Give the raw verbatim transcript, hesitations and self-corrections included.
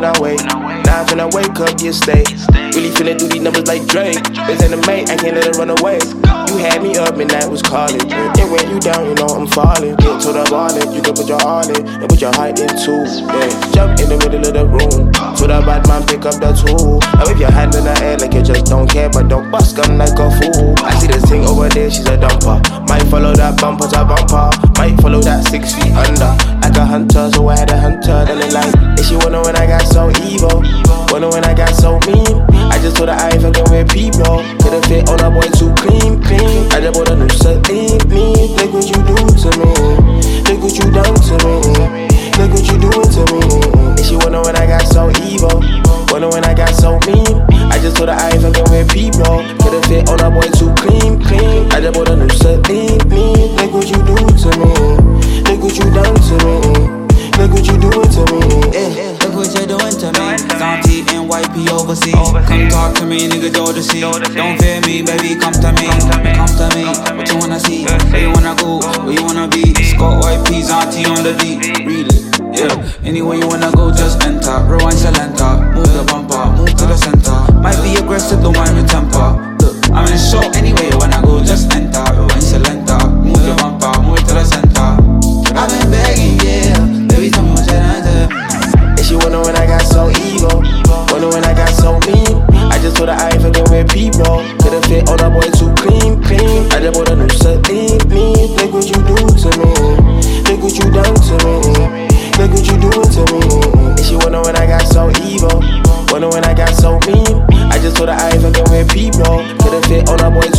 when I wake. Now I'm finna wake up, you stay. Really finna do these numbers like Drake. It's in the mate, I can't let it run away. You had me up and that was calling. And when you down, you know I'm falling. Get to the ballin', you can put your all in and put your heart in too. Yeah. Jump in the middle of the room. To the bad man, pick up the tool. Now whip your hand in the air like you just don't care, but don't bust gun like a fool. I see this thing over there, she's a dumper. Might follow that bumper to bumper. Might follow that six feet under. Like a hunter, so I had a hunter. Then it like, and she wonder when I got so evil. Wonder when I got so mean. I just told her I ain't fucking with people. Couldn't fit on a boy too clean, clean. I just bought a new Celine. Look what you do to me. Look what you done to me. Look what you doing to me. And she wonder when I got so evil. Wonder when I got so mean. I just told her I ain't fucking with people. Couldn't fit on a boy too clean, clean. I just bought a new Celine. Look what you do to me. Look what you done to me. Look what you doing to me. Yeah, look what you're doing to me. Santi and Y P overseas. Come talk to me, nigga, Jodeci. Don't fear me, baby, come to me. Come to me, what you wanna see? Where you wanna go, where you wanna be? Scott Y P, Santi on the beat. Read it, yeah. Anywhere you wanna go, just enter. Rewind Salenta, move the bumper, move to the center. Might be aggressive, don't mind my temper. Look, I'm in shock anyway when I go, just enter. Rewind Salenta, move the bumper, move to the center. I've been begging, yeah. Baby, tell me what you're under. And she wonder when I got so evil. Wonder when I got so mean. I just told her I ain't fucking with people. Couldn't fit on a boy too clean, clean. I just bought a new Celine. Look what you do to me. Look what you done to me. Look what you doing to me. And she wonder when I got so evil. Wonder when I got so mean. I just told her I ain't fucking with people. Couldn't fit on a boy